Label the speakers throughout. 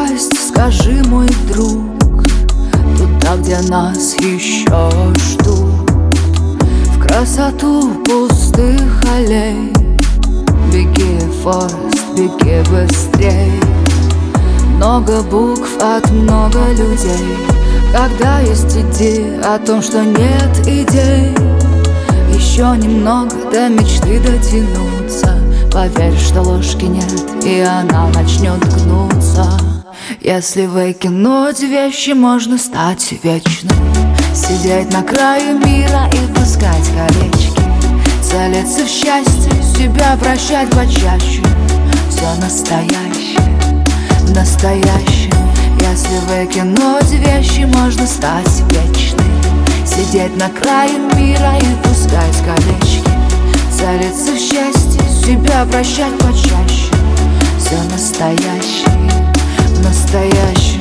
Speaker 1: попасть, скажи, мой друг, туда, где нас еще ждут, в красоту пустых аллей. Беги, Форест, беги быстрей. Много букв от много людей, когда есть идеи о том, что нет идей. Еще немного до мечты дотянуться. Поверь, что ложки нет, и она начнет гнуться. Если выкинуть вещи, можно стать вечным. Сидеть на краю мира и пускать колечки, целиться в счастье, себя прощать почаще. Все настоящее, в настоящем. Если выкинуть вещи, можно стать вечным. Сидеть на краю мира и пускать колечки, целиться в счастье, себя прощать почаще. Все настоящее, в настоящем.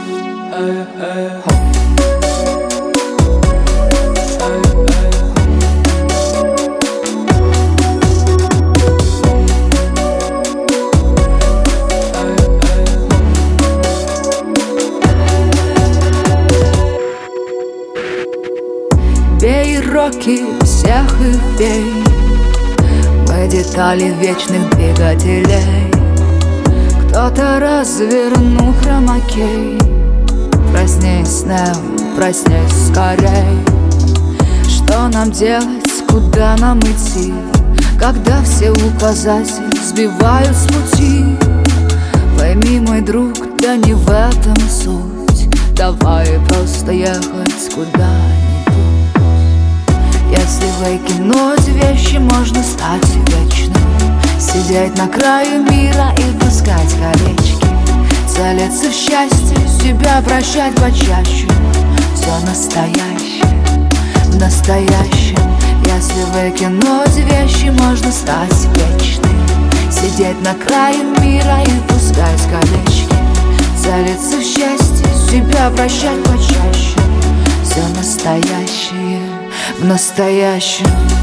Speaker 1: Бей роки, всех их бей. Мы детали вечных двигателей. Кто-то развернул хромакей. Проснись, Нео, проснись скорей. Что нам делать, куда нам идти, когда все указатели сбивают с пути? Пойми, мой друг, да не в этом суть. Давай просто ехать куда-нибудь. Если выкинуть вещи, можно стать вечным. Сидеть на краю мира и пускать колечки, целиться в счастье, себя прощать почаще. Все настоящее, в настоящем. Если выкинуть вещи, можно стать вечным. Сидеть на краю мира и пускать колечки, целиться в счастье, себя прощать почаще. Все настоящее, в настоящем.